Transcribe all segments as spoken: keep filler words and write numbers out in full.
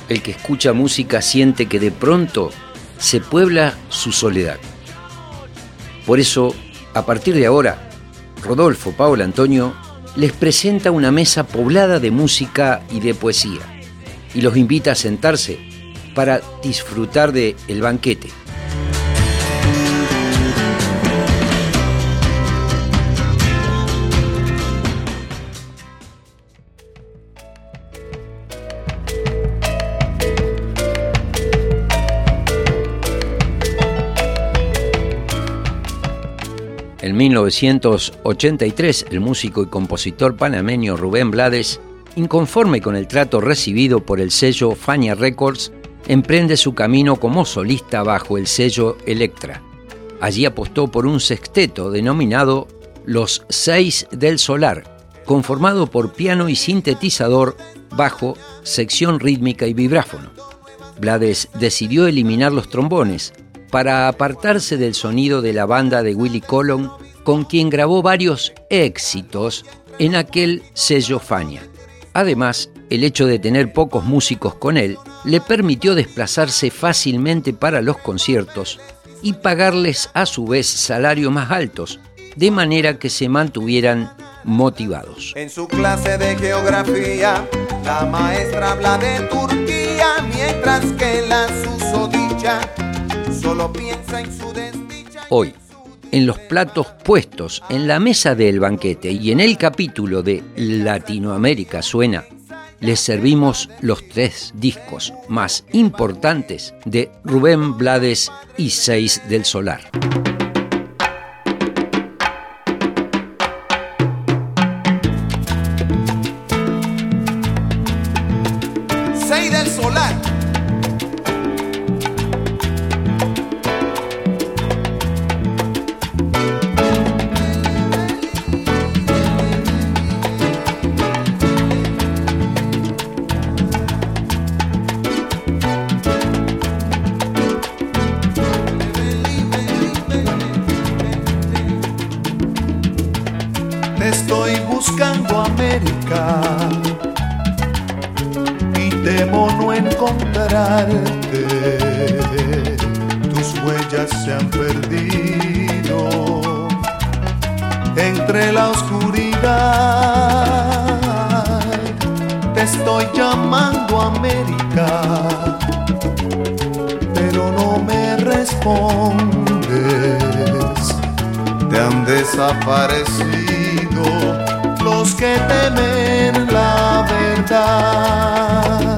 el que escucha música siente que de pronto se puebla su soledad. Por eso, a partir de ahora, Rodolfo Paolo Antonio les presenta una mesa poblada de música y de poesía y los invita a sentarse para disfrutar de El Banquete. En mil novecientos ochenta y tres, el músico y compositor panameño Rubén Blades, inconforme con el trato recibido por el sello Fania Records, emprende su camino como solista bajo el sello Elektra. Allí apostó por un sexteto denominado Los Seis del Solar, conformado por piano y sintetizador, bajo, sección rítmica y vibráfono. Blades decidió eliminar los trombones para apartarse del sonido de la banda de Willie Colon, con quien grabó varios éxitos en aquel sello Fania. Además, el hecho de tener pocos músicos con él le permitió desplazarse fácilmente para los conciertos y pagarles a su vez salarios más altos, de manera que se mantuvieran motivados. En su clase de geografía, la maestra habla de Turquía, mientras que la susodicha solo piensa en su desdicha. Hoy, en los platos puestos en la mesa del banquete y en el capítulo de Latinoamérica Suena, les servimos los tres discos más importantes de Rubén Blades y Seis del Solar. Seis del Solar. Estoy buscando América y temo no encontrarte. Tus huellas se han perdido entre la oscuridad. Te estoy llamando América, pero no me respondes. Te han desaparecido los que temen la verdad.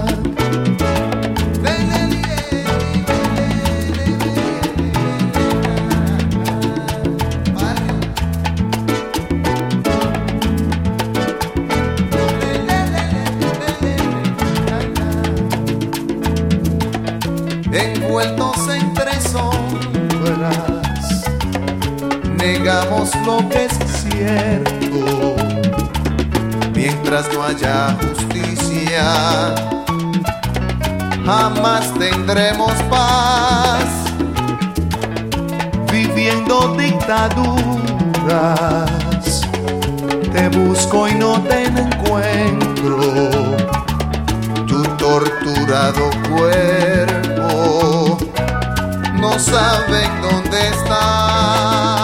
Envueltos entre sombras, negamos lo que es cierto. Mientras no haya justicia, jamás tendremos paz. Viviendo dictaduras, te busco y no te encuentro. Tu torturado cuerpo no saben dónde está.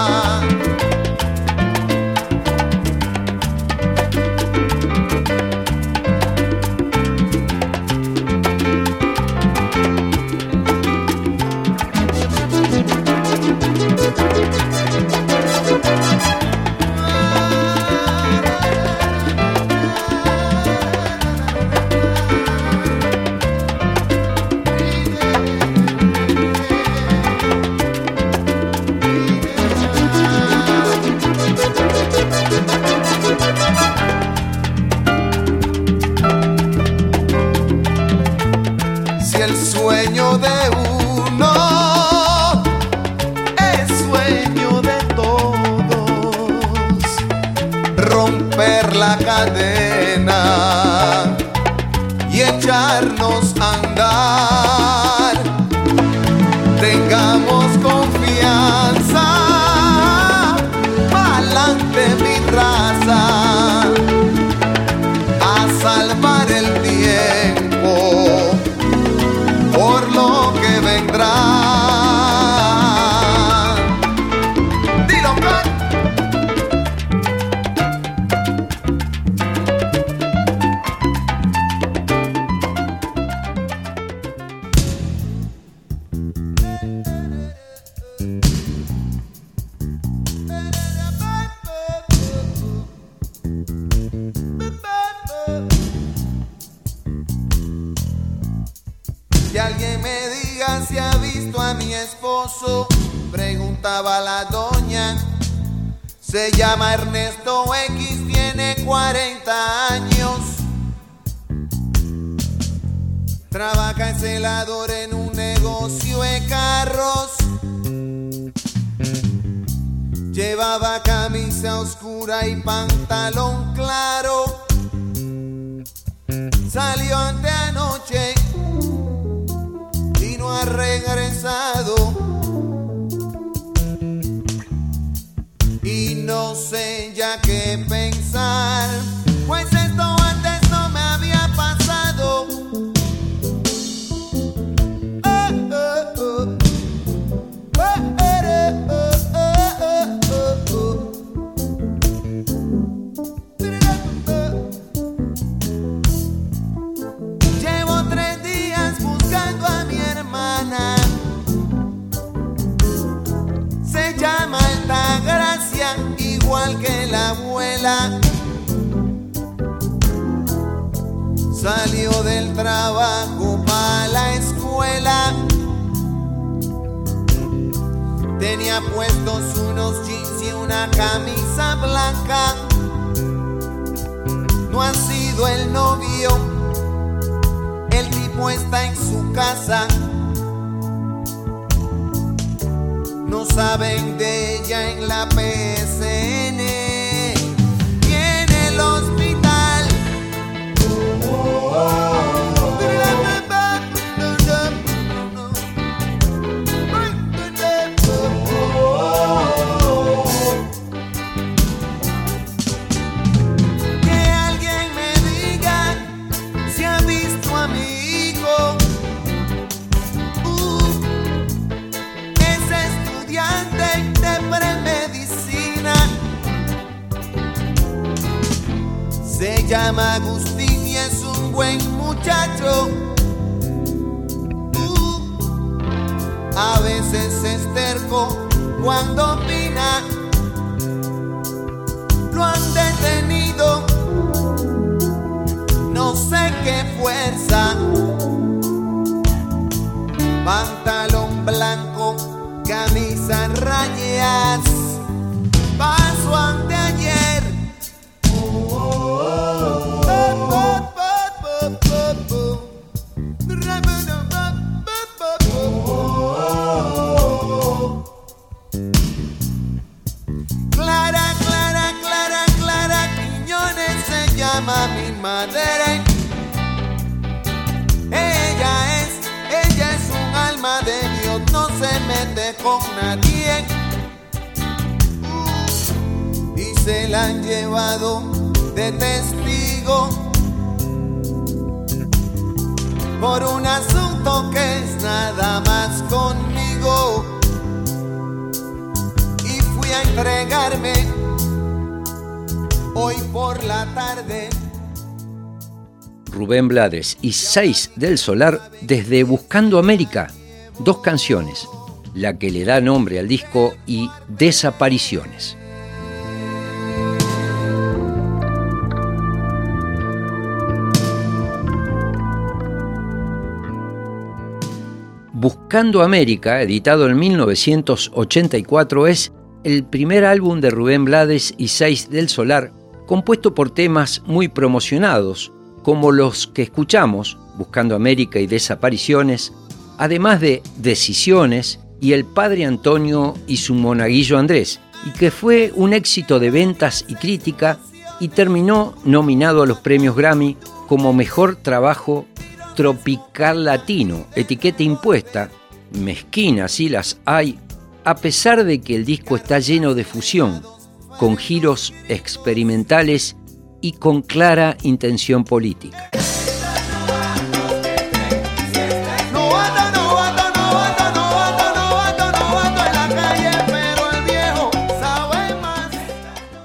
Si el sueño de uno es sueño de todos, romper la cadena y echarnos a andar, tengamos confianza, pa'lante mi raza, a salvar el tiempo. por lo que vendrá. Dilo, Black. Que alguien me diga si ha visto a mi esposo, preguntaba la doña. Se llama Ernesto X, tiene cuarenta años. Trabaja en celador en un negocio de carros. Llevaba camisa oscura y pantalón claro. Salió anteanoche y no ha regresado. Y no sé ya qué pensar, pues esto antes no me había pasado. Oh, oh, oh. Oh, oh, oh, oh, oh, oh. Llevo tres días buscando a mi hermana. Se llama Altagracia, igual que la abuela. Salió del trabajo para la escuela. Tenía puestos unos jeans y una camisa blanca. No ha sido el novio, el tipo está en su casa. No saben de ella en la P S N y en el hospital. Que alguien me diga si ha visto a mi hijo. Uh, de premedicina. Se llama Agustín y es un buen muchacho. Uh, a veces es terco cuando opina. Lo han detenido, no sé qué fuerza. Pantalón blanco, camisa en rayas, pasó anteayer. Clara, Clara, Clara, Clara Quiñones se llama mi madre. Ella es, ella es un alma de Dios, no se mete con nadie. Uh, y se la han llevado de testigo por un asunto que es nada más conmigo. Y fui a entregarme hoy por la tarde. Rubén Blades y Seis del Solar desde Buscando América, dos canciones, la que le da nombre al disco y Desapariciones. Buscando América, editado en mil novecientos ochenta y cuatro, es el primer álbum de Rubén Blades y Seis del Solar, compuesto por temas muy promocionados, como los que escuchamos, Buscando América y Desapariciones, además de Decisiones y El Padre Antonio y su monaguillo Andrés, y que fue un éxito de ventas y crítica y terminó nominado a los premios Grammy como Mejor Trabajo Tropical Latino, etiqueta impuesta, mezquina si las hay, a pesar de que el disco está lleno de fusión, con giros experimentales y con clara intención política. No andan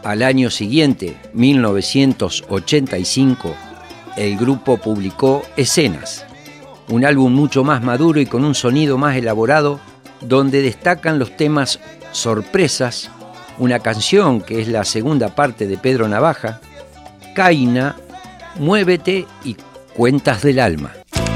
Al año siguiente, mil novecientos ochenta y cinco, el grupo publicó Escenas, un álbum mucho más maduro y con un sonido más elaborado, donde destacan los temas Sorpresas, una canción que es la segunda parte de Pedro Navaja, Caína, Muévete y Cuentas del Alma.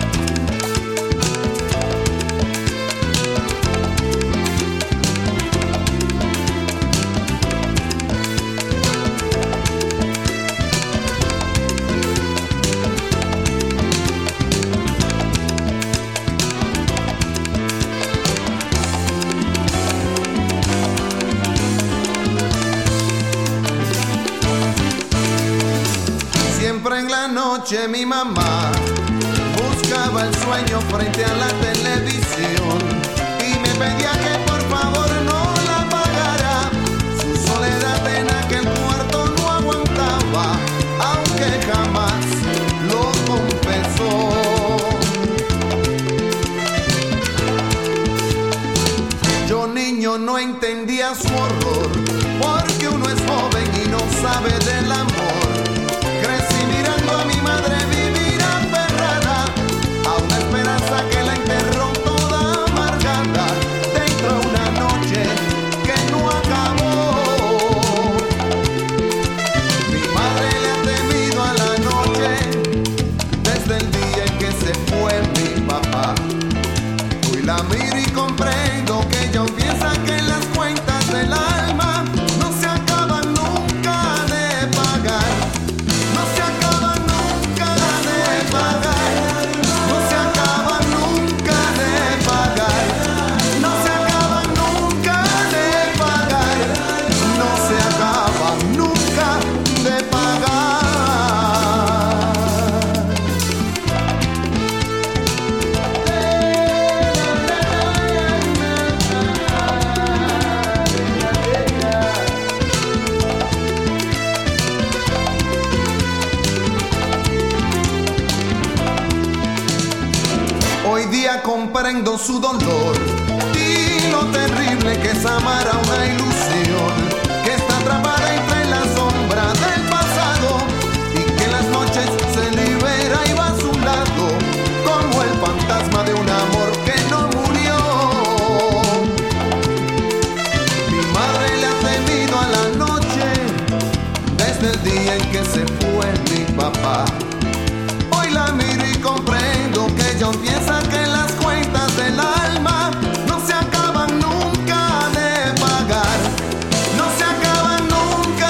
Mi mamá buscaba el sueño frente a la televisión y me pedía que por favor no la apagara. Su soledad en aquel cuarto no aguantaba, aunque jamás lo confesó. Yo niño no entendía su horror, porque uno es joven y no sabe del amor. Crecí mirando a mi madre vivir aferrada a una esperanza que la enterró toda amargada dentro de una noche que no acabó. Mi madre le ha temido a la noche desde el día en que se fue mi papá. Hoy la miro y comprendo que ella aún piensa que las cuentas del alma no se acaban nunca de pagar. Comprendo su dolor y lo terrible que es amar a una ilusión que está atrapada entre la sombra del pasado y que en las noches se libera y va a su lado como el fantasma de un amor que no murió. Mi madre le ha temido a la noche desde el día en que se fue mi papá. Hoy la miro y comprendo que ella piensa que las cuentas del alma no se acaban nunca de pagar, no se acaban nunca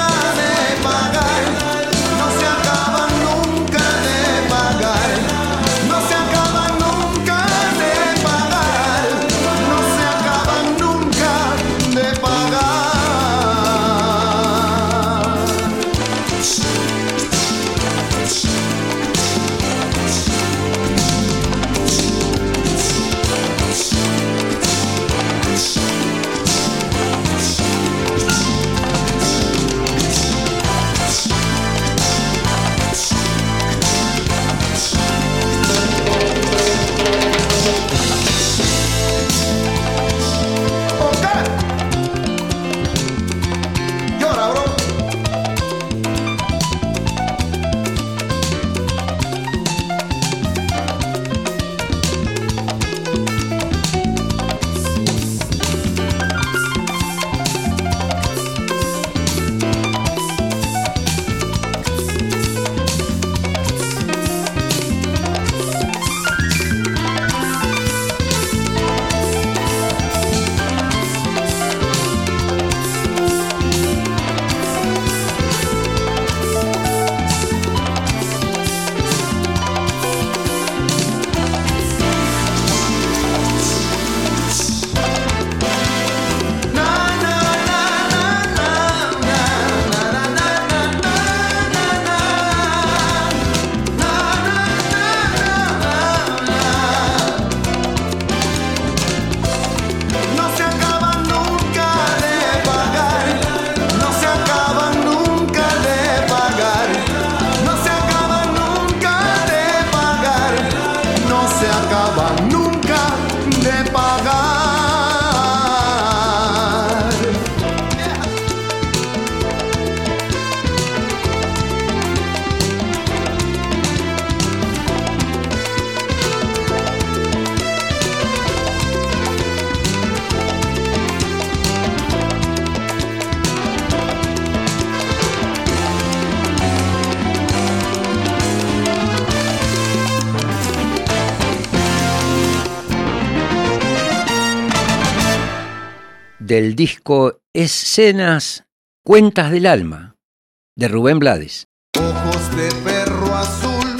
del disco Escenas, Cuentas del Alma, de Rubén Blades. Ojos de perro azul,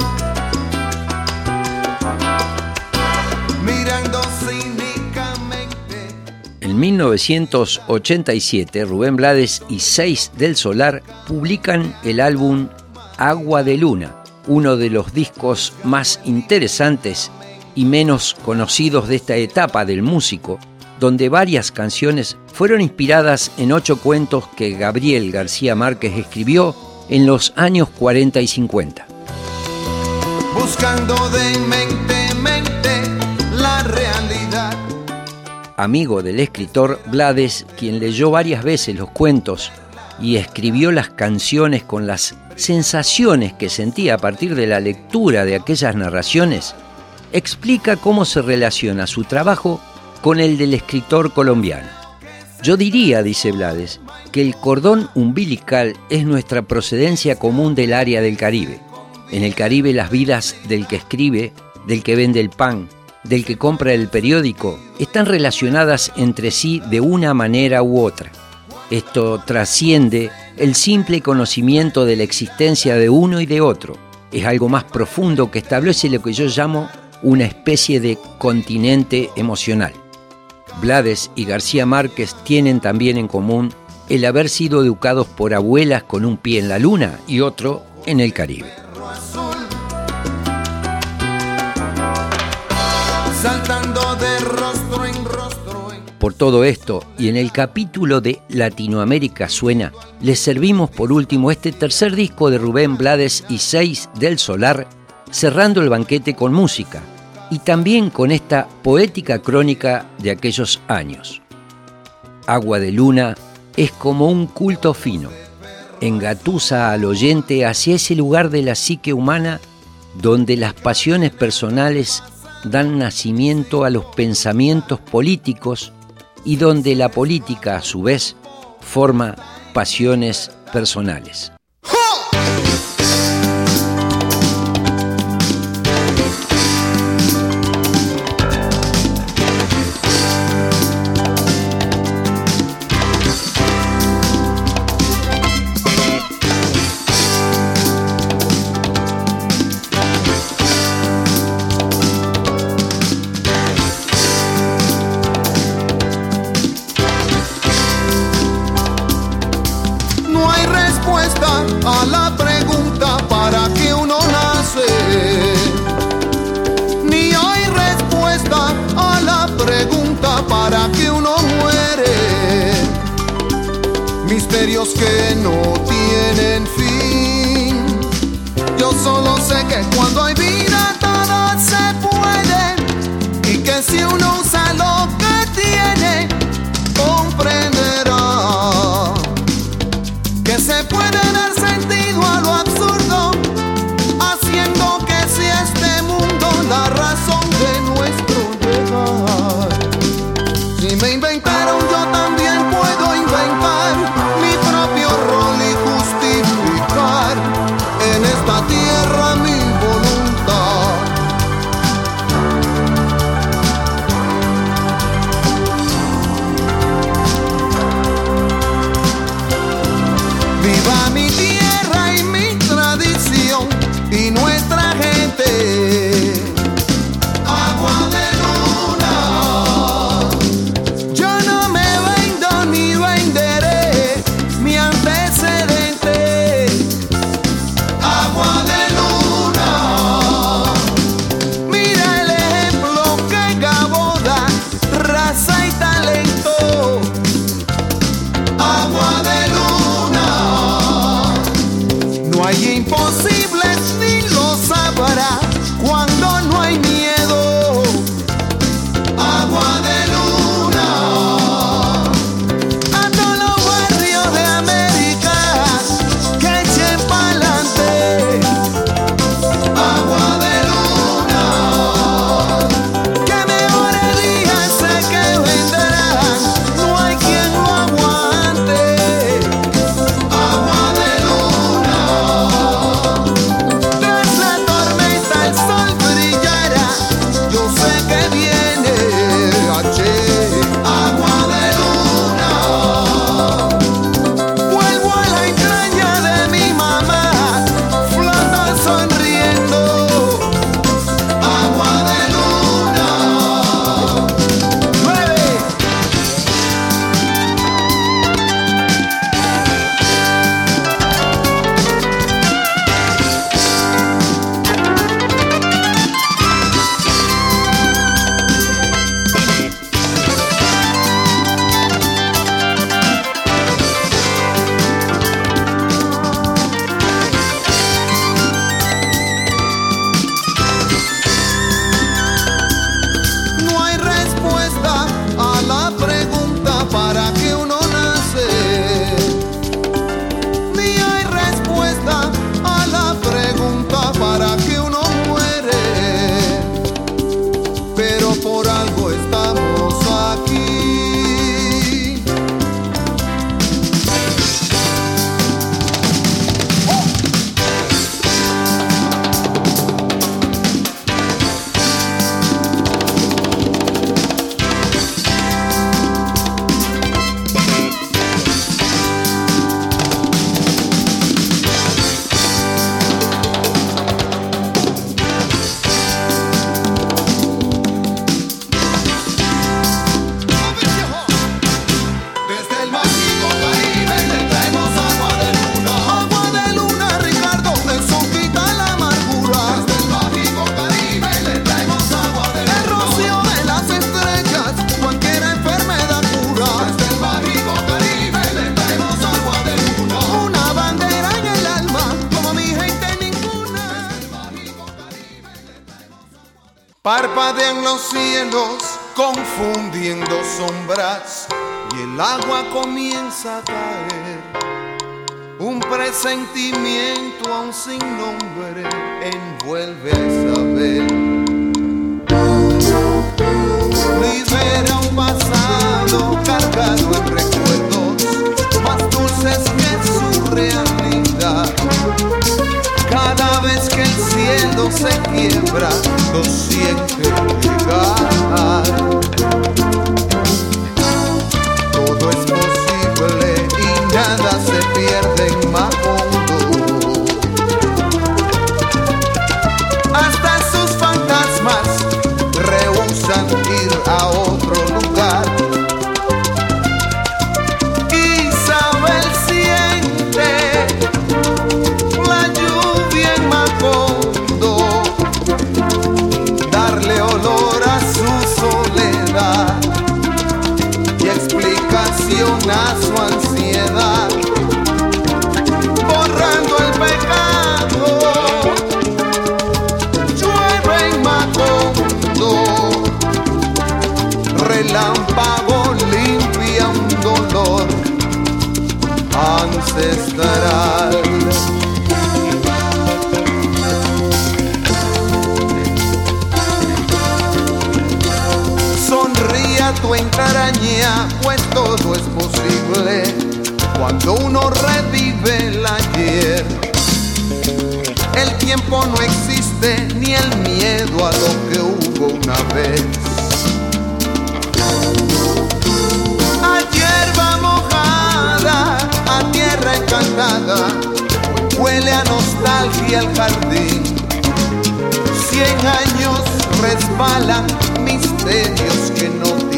mirando cínicamente. En mil novecientos ochenta y siete, Rubén Blades y Seis del Solar publican el álbum Agua de Luna, uno de los discos más interesantes y menos conocidos de esta etapa del músico, donde varias canciones fueron inspiradas en ocho cuentos que Gabriel García Márquez escribió en los años cuarenta y cincuenta. Buscando dementemente la realidad. Amigo del escritor Blades, quien leyó varias veces los cuentos y escribió las canciones con las sensaciones que sentía a partir de la lectura de aquellas narraciones, explica cómo se relaciona su trabajo con el del escritor colombiano. Yo diría, dice Blades, que el cordón umbilical es nuestra procedencia común del área del Caribe. En el Caribe las vidas del que escribe, del que vende el pan, del que compra el periódico, están relacionadas entre sí de una manera u otra. Esto trasciende el simple conocimiento de la existencia de uno y de otro. Es algo más profundo que establece lo que yo llamo una especie de continente emocional. Blades y García Márquez tienen también en común el haber sido educados por abuelas con un pie en la luna y otro en el Caribe. Saltando de rostro en rostro en... Por todo esto, y en el capítulo de Latinoamérica Suena, les servimos por último este tercer disco de Rubén Blades y Seis del Solar, cerrando el banquete con música, y también con esta poética crónica de aquellos años. Agua de Luna es como un culto fino, engatusa al oyente hacia ese lugar de la psique humana donde las pasiones personales dan nacimiento a los pensamientos políticos y donde la política, a su vez, forma pasiones personales. A la pregunta para qué uno nace, ni hay respuesta a la pregunta para qué uno muere. Misterios que no tienen fin. Yo solo sé que cuando hay vida todo se puede, y que si uno usa lo que tiene, comprenderá que se puede dar sentido a lo absurdo, haciendo que sea este mundo la razón de nuestro llegar. Si me inventaron, yo también puedo inventar mi propio rol y justificar en esta tierra mi voluntad. Viva mi tierra y mi tradición y nuestra gente. Agua de luna. Yo no me vendo ni venderé mi antecedente. Agua de luna. Mira el ejemplo que Gabo da, raza y talento. Agua de luna. Parpadean los cielos confundiendo sombras y el agua comienza a caer. Un presentimiento aún sin nombre envuelve a Isabel. Libera un pasado cargado en recuerdos más dulces que su realidad. Cada vez que el cielo se quiebra, lo siente llegar. Todo es posible y nada se pierde en Macondo. Hasta sus fantasmas rehusan ir a otro lugar. Isabel siente la lluvia en Macondo, darle olor a su soledad y explicación a su ansiedad, borrando el pecado. Llueve en Macondo, relámpago limpia un dolor ancestral. Sonríe a tu entraña, pues todo es posible cuando uno revive el ayer. El tiempo no existe ni el miedo a lo que hubo una vez. A hierba mojada, a tierra encantada, huele a nostalgia el jardín. Cien años resbalan misterios que no